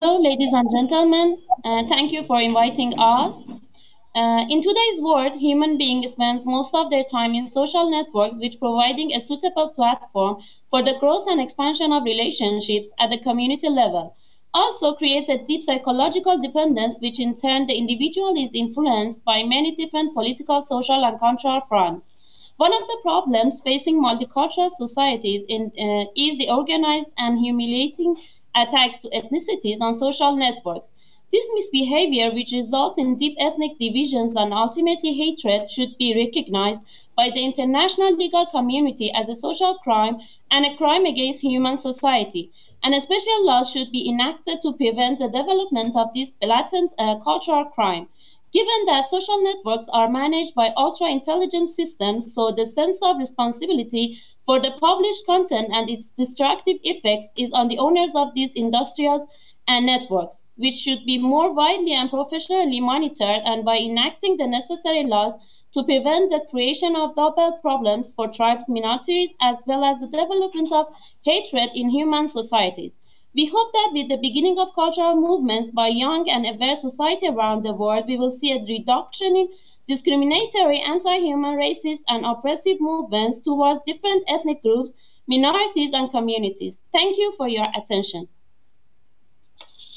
Hello, ladies and gentlemen. Thank you for inviting us. In today's world, human beings spend most of their time in social networks, which providing a suitable platform for the growth and expansion of relationships at the community level. Also creates a deep psychological dependence, which in turn the individual is influenced by many different political, social, and cultural fronts. One of the problems facing multicultural societies is the organized and humiliating attacks to ethnicities on social networks. This misbehavior, which results in deep ethnic divisions and ultimately hatred, should be recognized by the international legal community as a social crime and a crime against human society. And a special law should be enacted to prevent the development of this blatant cultural crime. Given that social networks are managed by ultra intelligent systems, so the sense of responsibility for the published content and its destructive effects is on the owners of these industrials and networks, which should be more widely and professionally monitored, and by enacting the necessary laws to prevent the creation of double problems for tribes, minorities, as well as the development of hatred in human societies. We hope that with the beginning of cultural movements by young and aware society around the world, we will see a reduction in discriminatory, anti-human, racist, and oppressive movements towards different ethnic groups, minorities, and communities. Thank you for your attention.